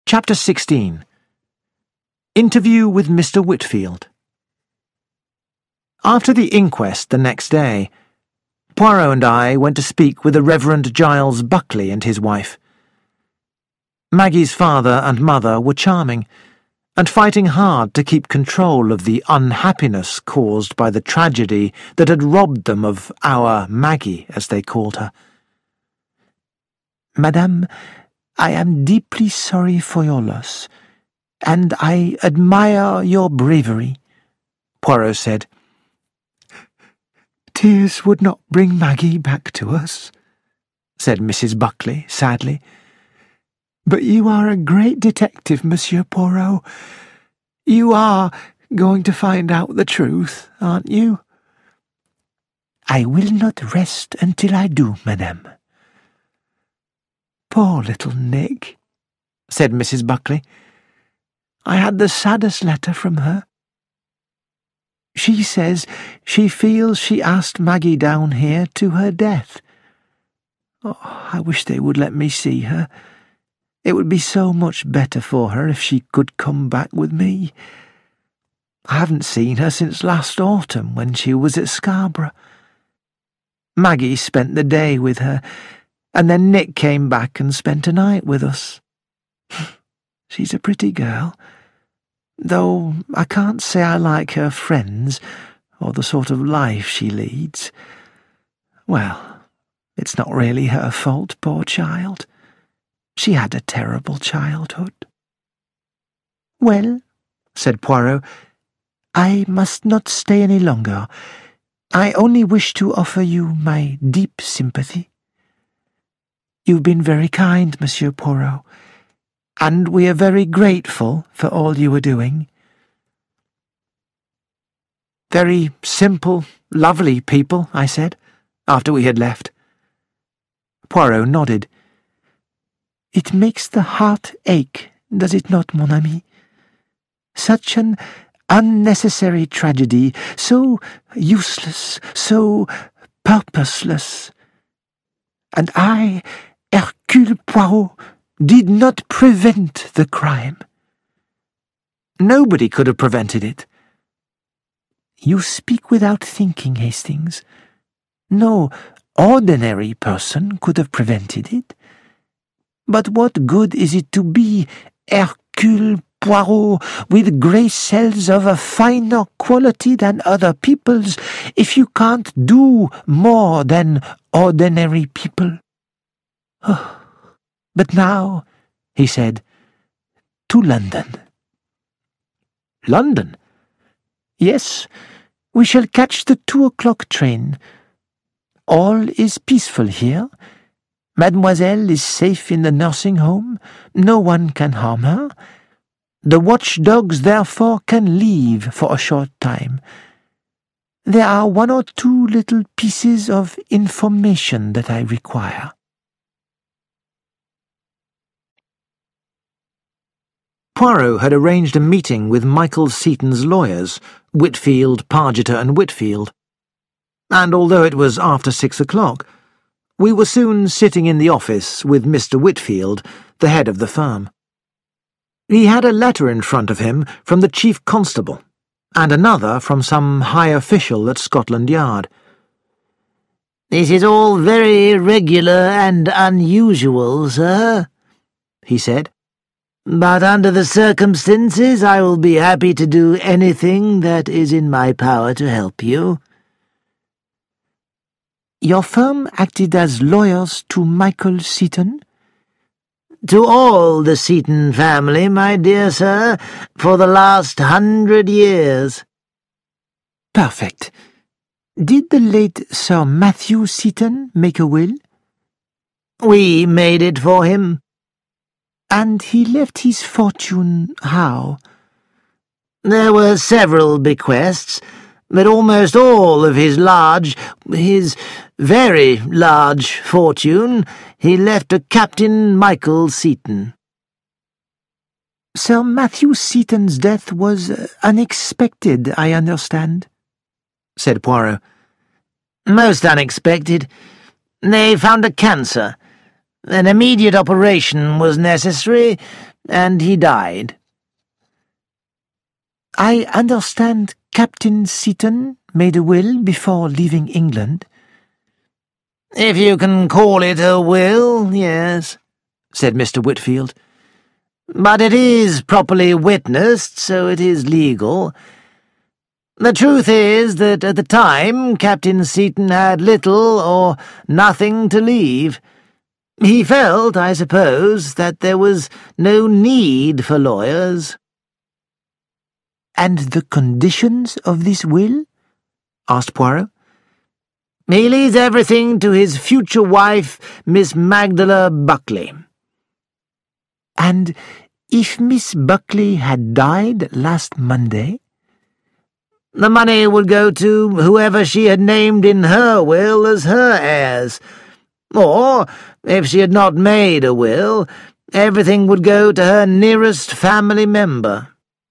Chapter 16. Interview with Mr. Whitfield. After the inquest the next day, Poirot and I went to speak with the Reverend Giles Buckley and his wife. Maggie's father and mother were charming, and fighting hard to keep control of the unhappiness caused by the tragedy that had robbed them of our Maggie, as they called her. "Madame, I am deeply sorry for your loss, and I admire your bravery," Poirot said. "Tears would not bring Maggie back to us," said Mrs. Buckley sadly. "But you are a great detective, Monsieur Poirot. You are going to find out the truth, aren't you?" "I will not rest until I do, madame." "Poor little Nick," said Mrs. Buckley. "I had the saddest letter from her. She says she feels she asked Maggie down here to her death. Oh, I wish they would let me see her. It would be so much better for her if she could come back with me. I haven't seen her since last autumn when she was at Scarborough. Maggie spent the day with her, and then Nick came back and spent a night with us. She's a pretty girl, though I can't say I like her friends or the sort of life she leads. Well, it's not really her fault, poor child. She had a terrible childhood." "Well," said Poirot, "I must not stay any longer. I only wish to offer you my deep sympathy. You've been very kind, Monsieur Poirot, and we are very grateful for all you are doing." "Very simple, lovely people," I said, after we had left. Poirot nodded. "It makes the heart ache, does it not, mon ami? Such an unnecessary tragedy, so useless, so purposeless. And I, Hercule Poirot, did not prevent the crime." "Nobody could have prevented it." "You speak without thinking, Hastings. No ordinary person could have prevented it. But what good is it to be Hercule Poirot with grey cells of a finer quality than other people's if you can't do more than ordinary people? Oh, but now," he said, "to London." "London?" "Yes, we shall catch the 2 o'clock train. All is peaceful here. Mademoiselle is safe in the nursing home. No one can harm her. The watchdogs, therefore, can leave for a short time. There are 1 or 2 little pieces of information that I require." Poirot had arranged a meeting with Michael Seaton's lawyers, Whitfield, Pargeter and Whitfield, and although it was after 6 o'clock, we were soon sitting in the office with Mr. Whitfield, the head of the firm. He had a letter in front of him from the Chief Constable, and another from some high official at Scotland Yard. "This is all very irregular and unusual, sir," he said. "But under the circumstances I will be happy to do anything that is in my power to help you." "Your firm acted as lawyers to Michael Seaton?" "To all the Seaton family, my dear sir, for the last 100 years. "Perfect. Did the late Sir Matthew Seaton make a will?" "We made it for him." "And he left his fortune how?" "There were several bequests, but almost all of his very large fortune he left to Captain Michael Seaton." "Sir Matthew Seaton's death was unexpected, I understand," said Poirot. "Most unexpected. They found a cancer. An immediate operation was necessary, and he died. I understand Captain Seaton made a will before leaving England. If you can call it a will, yes, said Mr. Whitfield. But it is properly witnessed, so it is legal. The truth is that at the time Captain Seaton had little or nothing to leave. He felt, I suppose, that there was no need for lawyers. And the conditions of this will? Asked Poirot. He leaves everything to his future wife, Miss Magdala Buckley. And if Miss Buckley had died last Monday? The money would go to whoever she had named in her will as her heirs. Or, if she had not made a will, everything would go to her nearest family member.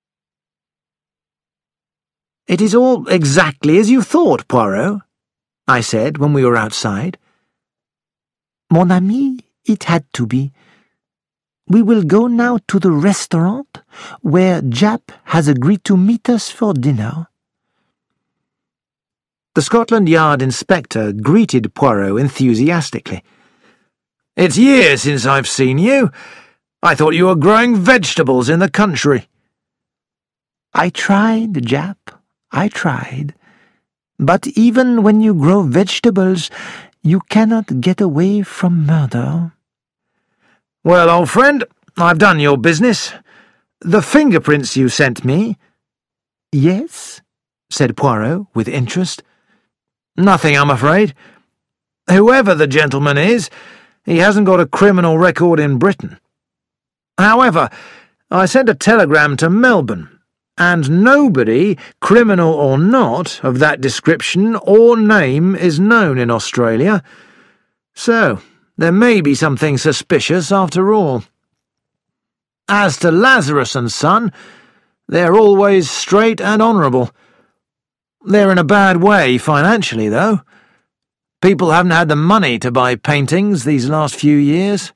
It is all exactly as you thought, Poirot, I said when we were outside. Mon ami, it had to be. We will go now to the restaurant where Japp has agreed to meet us for dinner. The Scotland Yard inspector greeted Poirot enthusiastically. "It's years since I've seen you. I thought you were growing vegetables in the country." I tried, Japp, I tried. But even when you grow vegetables, you cannot get away from murder. Well, old friend, I've done your business. The fingerprints you sent me— Yes? said Poirot with interest. Nothing, I'm afraid. Whoever the gentleman is, he hasn't got a criminal record in Britain. However, I sent a telegram to Melbourne, and nobody, criminal or not, of that description or name is known in Australia. So, there may be something suspicious after all. As to Lazarus and Son, they're always straight and honourable. They're in a bad way financially, though. People haven't had the money to buy paintings these last few years.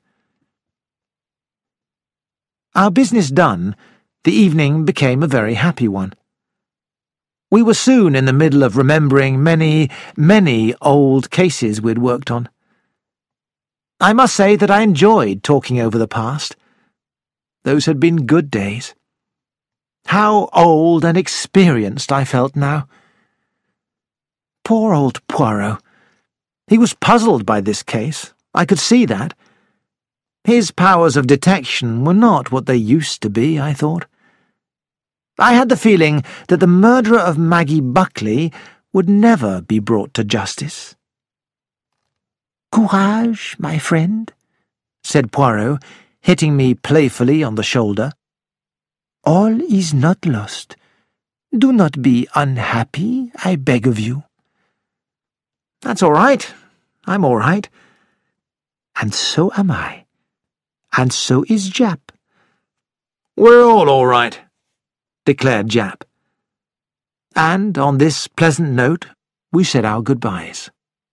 Our business done, the evening became a very happy one. We were soon in the middle of remembering many, many old cases we'd worked on. I must say that I enjoyed talking over the past. Those had been good days. How old and experienced I felt now. Poor old Poirot. He was puzzled by this case. I could see that. His powers of detection were not what they used to be, I thought. I had the feeling that the murderer of Maggie Buckley would never be brought to justice. "Courage, my friend," said Poirot, hitting me playfully on the shoulder. "All is not lost. Do not be unhappy, I beg of you." "That's all right. I'm all right." "And so am I. And so is Japp." "We're all right," declared Japp. And on this pleasant note, we said our goodbyes.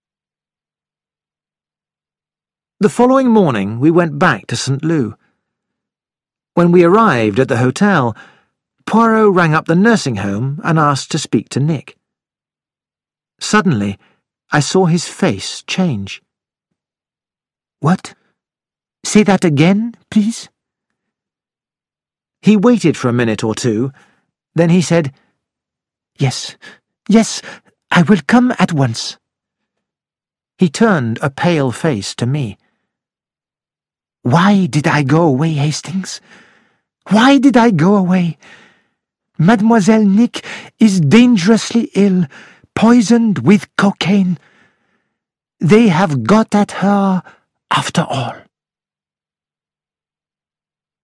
The following morning we went back to St. Lou. When we arrived at the hotel, Poirot rang up the nursing home and asked to speak to Nick. Suddenly, I saw his face change. "What? Say that again, please." He waited for a minute or two, then he said, Yes, I will come at once." He turned a pale face to me. "Why did I go away, Hastings? Why did I go away? Mademoiselle Nick is dangerously ill, poisoned with cocaine. They have got at her after all."